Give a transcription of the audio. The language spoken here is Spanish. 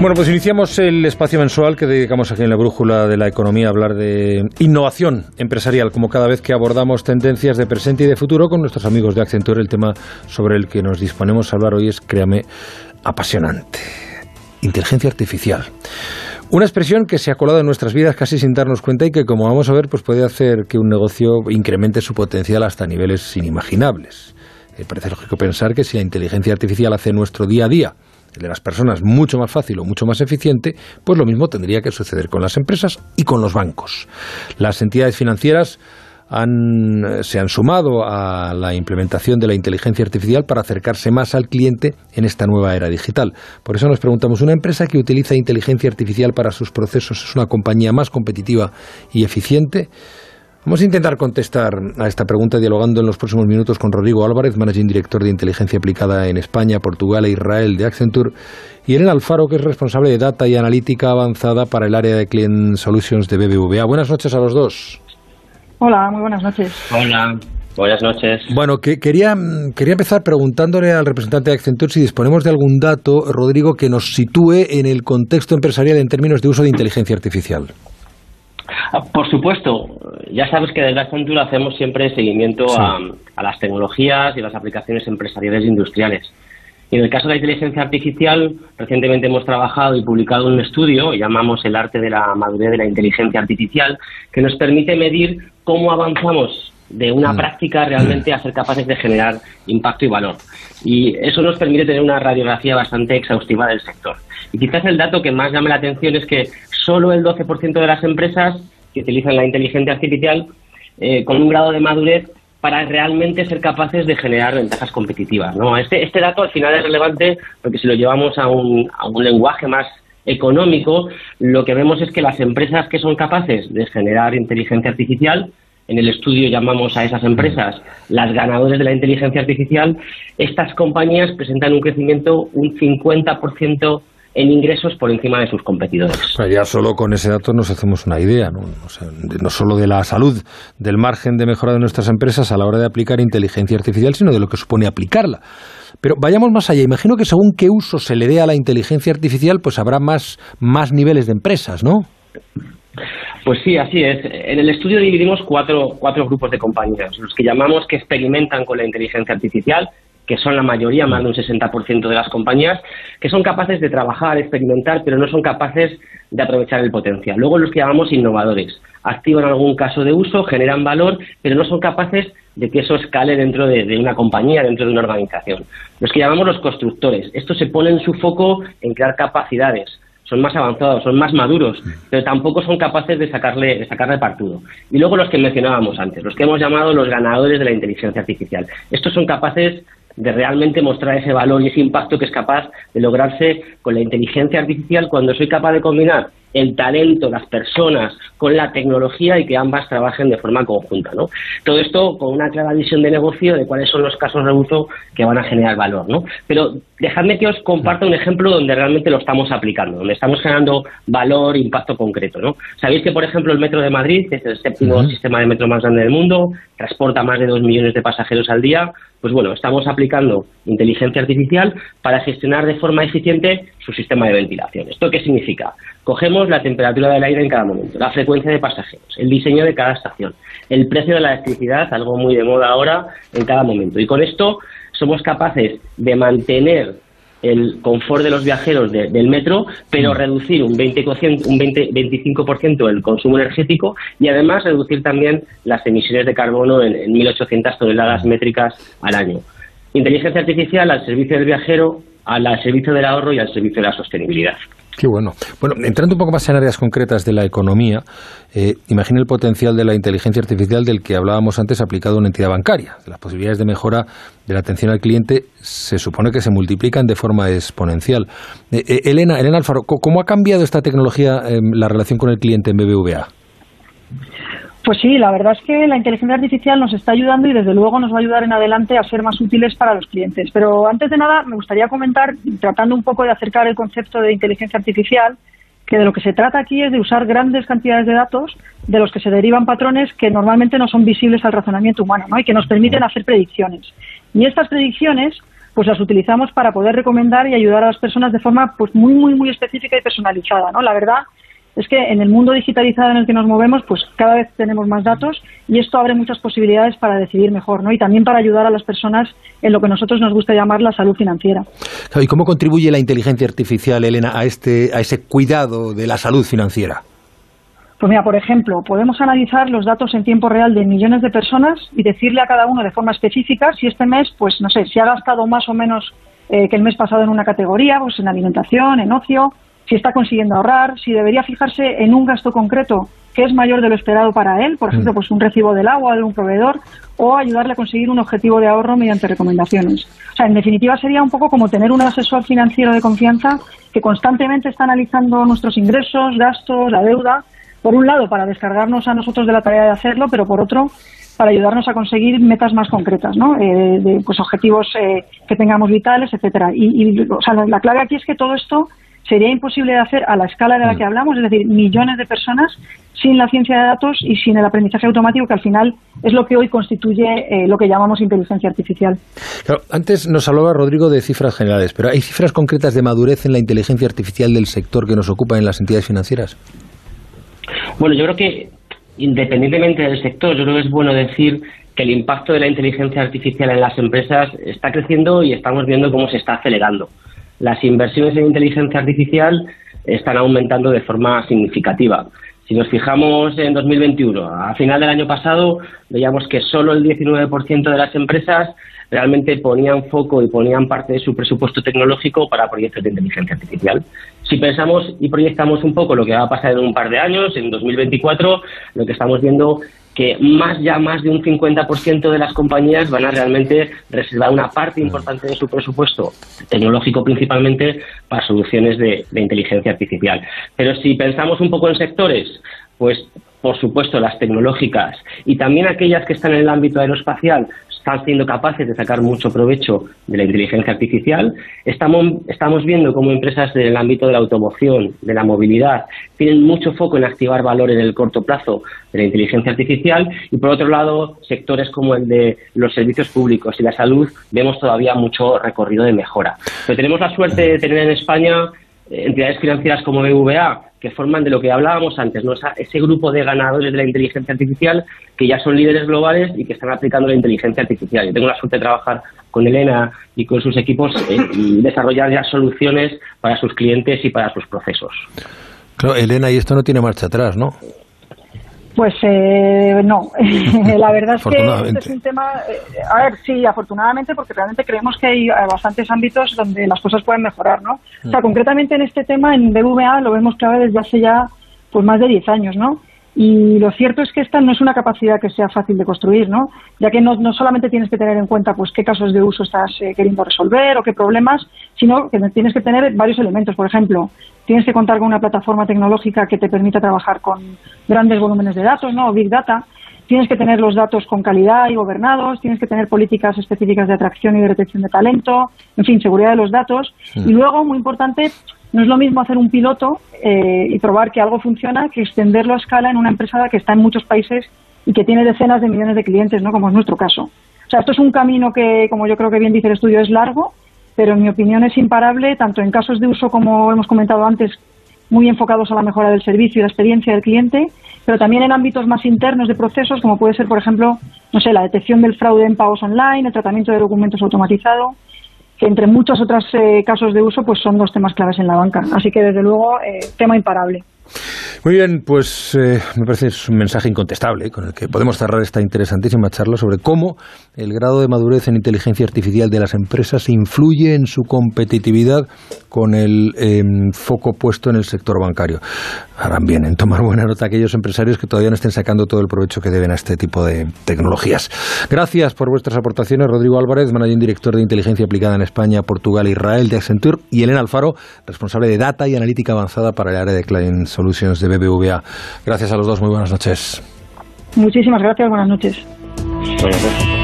Bueno, pues iniciamos el espacio mensual que dedicamos aquí en la Brújula de la Economía a hablar de innovación empresarial, como cada vez que abordamos tendencias de presente y de futuro con nuestros amigos de Accenture. El tema sobre el que nos disponemos a hablar hoy es, créame, apasionante. Inteligencia artificial. Una expresión que se ha colado en nuestras vidas casi sin darnos cuenta y que, como vamos a ver, pues puede hacer que un negocio incremente su potencial hasta niveles inimaginables. Parece lógico pensar que si la inteligencia artificial hace nuestro día a día, el de las personas, mucho más fácil o mucho más eficiente, pues lo mismo tendría que suceder con las empresas y con los bancos. Las entidades financieras se han sumado a la implementación de la inteligencia artificial para acercarse más al cliente en esta nueva era digital. Por eso nos preguntamos, ¿una empresa que utiliza inteligencia artificial para sus procesos es una compañía más competitiva y eficiente? Vamos a intentar contestar a esta pregunta dialogando en los próximos minutos con Rodrigo Álvarez, Managing Director de Inteligencia Aplicada en España, Portugal e Israel de Accenture, y Elena Alfaro, que es responsable de Data y Analítica Avanzada para el área de Client Solutions de BBVA. Buenas noches a los dos. Hola, muy buenas noches. Hola, buenas noches. Bueno, quería empezar preguntándole al representante de Accenture si disponemos de algún dato, Rodrigo, que nos sitúe en el contexto empresarial en términos de uso de inteligencia artificial. Por supuesto, ya sabes que desde Accenture hacemos siempre seguimiento a las tecnologías y las aplicaciones empresariales e industriales. Y en el caso de la inteligencia artificial, recientemente hemos trabajado y publicado un estudio, llamamos el arte de la madurez de la inteligencia artificial, que nos permite medir cómo avanzamos de una práctica realmente a ser capaces de generar impacto y valor. Y eso nos permite tener una radiografía bastante exhaustiva del sector. Y quizás el dato que más llama la atención es que solo el 12% de las empresas que utilizan la inteligencia artificial con un grado de madurez para realmente ser capaces de generar ventajas competitivas, ¿no? Este dato al final es relevante porque si lo llevamos a un lenguaje más económico, lo que vemos es que las empresas que son capaces de generar inteligencia artificial, en el estudio llamamos a esas empresas las ganadoras de la inteligencia artificial, estas compañías presentan un crecimiento un 50% en ingresos por encima de sus competidores. Pues ya solo con ese dato nos hacemos una idea, ¿no? O sea, no solo de la salud, del margen de mejora de nuestras empresas a la hora de aplicar inteligencia artificial, sino de lo que supone aplicarla. Pero vayamos más allá. Imagino que según qué uso se le dé a la inteligencia artificial, pues habrá más niveles de empresas, ¿no? Pues sí, así es. En el estudio dividimos cuatro grupos de compañías. Los que llamamos que experimentan con la inteligencia artificial, que son la mayoría, más de un 60% de las compañías, que son capaces de trabajar, experimentar, pero no son capaces de aprovechar el potencial. Luego los que llamamos innovadores. Activan algún caso de uso, generan valor, pero no son capaces de que eso escale dentro de una compañía, dentro de una organización. Los que llamamos los constructores. Estos se ponen su foco en crear capacidades. Son más avanzados, son más maduros, pero tampoco son capaces de sacarle partido. Y luego los que mencionábamos antes, los que hemos llamado los ganadores de la inteligencia artificial. Estos son capaces de realmente mostrar ese valor y ese impacto que es capaz de lograrse con la inteligencia artificial cuando soy capaz de combinar el talento, las personas, con la tecnología y que ambas trabajen de forma conjunta, ¿no? Todo esto con una clara visión de negocio de cuáles son los casos de uso que van a generar valor, ¿no? Pero dejadme que os comparta un ejemplo donde realmente lo estamos aplicando, donde estamos generando valor, impacto concreto, ¿no? Sabéis que, por ejemplo, el Metro de Madrid, que es el séptimo sistema de metro más grande del mundo, transporta más de 2 millones de pasajeros al día. Pues bueno, estamos aplicando inteligencia artificial para gestionar de forma eficiente su sistema de ventilación. ¿Esto qué significa? Cogemos la temperatura del aire en cada momento, la frecuencia de pasajeros, el diseño de cada estación, el precio de la electricidad, algo muy de moda ahora, en cada momento. Y con esto somos capaces de mantener el confort de los viajeros del metro, pero reducir un 25% el consumo energético y además reducir también las emisiones de carbono en 1.800 toneladas métricas al año. Inteligencia artificial al servicio del viajero, al servicio del ahorro y al servicio de la sostenibilidad. Qué bueno. Bueno, entrando un poco más en áreas concretas de la economía, imagina el potencial de la inteligencia artificial del que hablábamos antes aplicado a una entidad bancaria. Las posibilidades de mejora de la atención al cliente se supone que se multiplican de forma exponencial. Elena Alfaro, ¿cómo ha cambiado esta tecnología la relación con el cliente en BBVA? Pues sí, la verdad es que la inteligencia artificial nos está ayudando y desde luego nos va a ayudar en adelante a ser más útiles para los clientes. Pero antes de nada me gustaría comentar, tratando un poco de acercar el concepto de inteligencia artificial, que de lo que se trata aquí es de usar grandes cantidades de datos de los que se derivan patrones que normalmente no son visibles al razonamiento humano, ¿no? Y que nos permiten hacer predicciones. Y estas predicciones pues las utilizamos para poder recomendar y ayudar a las personas de forma pues muy específica y personalizada, ¿no? La verdad es que en el mundo digitalizado en el que nos movemos, pues cada vez tenemos más datos y esto abre muchas posibilidades para decidir mejor, ¿no? Y también para ayudar a las personas en lo que nosotros nos gusta llamar la salud financiera. ¿Y cómo contribuye la inteligencia artificial, Elena, a ese cuidado de la salud financiera? Pues mira, por ejemplo, podemos analizar los datos en tiempo real de millones de personas y decirle a cada uno de forma específica si este mes, pues no sé, si ha gastado más o menos que el mes pasado en una categoría, pues en alimentación, en ocio, si está consiguiendo ahorrar, si debería fijarse en un gasto concreto que es mayor de lo esperado para él, por ejemplo, pues un recibo del agua de un proveedor, o ayudarle a conseguir un objetivo de ahorro mediante recomendaciones. O sea, en definitiva sería un poco como tener un asesor financiero de confianza que constantemente está analizando nuestros ingresos, gastos, la deuda, por un lado para descargarnos a nosotros de la tarea de hacerlo, pero por otro para ayudarnos a conseguir metas más concretas, ¿no? Pues objetivos que tengamos vitales, etcétera. O sea, la clave aquí es que todo esto sería imposible de hacer a la escala de la que hablamos, es decir, millones de personas sin la ciencia de datos y sin el aprendizaje automático, que al final es lo que hoy constituye lo que llamamos inteligencia artificial. Claro, antes nos hablaba Rodrigo de cifras generales, pero ¿hay cifras concretas de madurez en la inteligencia artificial del sector que nos ocupa en las entidades financieras? Bueno, yo creo que independientemente del sector, yo creo que es bueno decir que el impacto de la inteligencia artificial en las empresas está creciendo y estamos viendo cómo se está acelerando. Las inversiones en inteligencia artificial están aumentando de forma significativa. Si nos fijamos en 2021, a final del año pasado, veíamos que solo el 19% de las empresas realmente ponían foco y ponían parte de su presupuesto tecnológico para proyectos de inteligencia artificial. Si pensamos y proyectamos un poco lo que va a pasar en un par de años, en 2024, lo que estamos viendo que más de un 50% de las compañías van a realmente reservar una parte importante de su presupuesto, tecnológico principalmente, para soluciones de inteligencia artificial. Pero si pensamos un poco en sectores, pues por supuesto las tecnológicas y también aquellas que están en el ámbito aeroespacial están siendo capaces de sacar mucho provecho de la inteligencia artificial. Estamos viendo cómo empresas del ámbito de la automoción, de la movilidad, tienen mucho foco en activar valor en el corto plazo de la inteligencia artificial y, por otro lado, sectores como el de los servicios públicos y la salud, vemos todavía mucho recorrido de mejora. Pero tenemos la suerte de tener en España entidades financieras como BBVA, que forman de lo que hablábamos antes, ¿no? Ese grupo de ganadores de la inteligencia artificial que ya son líderes globales y que están aplicando la inteligencia artificial. Yo tengo la suerte de trabajar con Elena y con sus equipos y desarrollar ya soluciones para sus clientes y para sus procesos. Claro, Elena, y esto no tiene marcha atrás, ¿no? Pues no, la verdad es que este es un tema, a ver, sí, afortunadamente, porque realmente creemos que hay bastantes ámbitos donde las cosas pueden mejorar, ¿no? O sea, concretamente en este tema, en BBVA lo vemos clave desde hace ya pues más de 10 años, ¿no? Y lo cierto es que esta no es una capacidad que sea fácil de construir, ¿no? Ya que no solamente tienes que tener en cuenta pues qué casos de uso estás queriendo resolver o qué problemas, sino que tienes que tener varios elementos. Por ejemplo, tienes que contar con una plataforma tecnológica que te permita trabajar con grandes volúmenes de datos, ¿no? O Big Data. Tienes que tener los datos con calidad y gobernados, tienes que tener políticas específicas de atracción y de retención de talento, en fin, seguridad de los datos. Sí. Y luego, muy importante, no es lo mismo hacer un piloto y probar que algo funciona que extenderlo a escala en una empresa que está en muchos países y que tiene decenas de millones de clientes, ¿no? Como es nuestro caso. O sea, esto es un camino que, como yo creo que bien dice el estudio, es largo, pero en mi opinión es imparable, tanto en casos de uso, como hemos comentado antes, muy enfocados a la mejora del servicio y la experiencia del cliente, pero también en ámbitos más internos de procesos, como puede ser, por ejemplo, no sé, la detección del fraude en pagos online, el tratamiento de documentos automatizado, que entre muchos otros casos de uso pues son dos temas claves en la banca. Así que, desde luego, tema imparable. Muy bien, pues me parece es un mensaje incontestable con el que podemos cerrar esta interesantísima charla sobre cómo el grado de madurez en inteligencia artificial de las empresas influye en su competitividad con el foco puesto en el sector bancario. Harán bien en tomar buena nota aquellos empresarios que todavía no estén sacando todo el provecho que deben a este tipo de tecnologías. Gracias por vuestras aportaciones, Rodrigo Álvarez, Managing Director de Inteligencia Aplicada en España, Portugal e Israel de Accenture, y Elena Alfaro, responsable de Data y Analítica Avanzada para el área de Client Solutions de BBVA. Gracias a los dos, muy buenas noches. Muchísimas gracias, buenas noches. Buenas noches.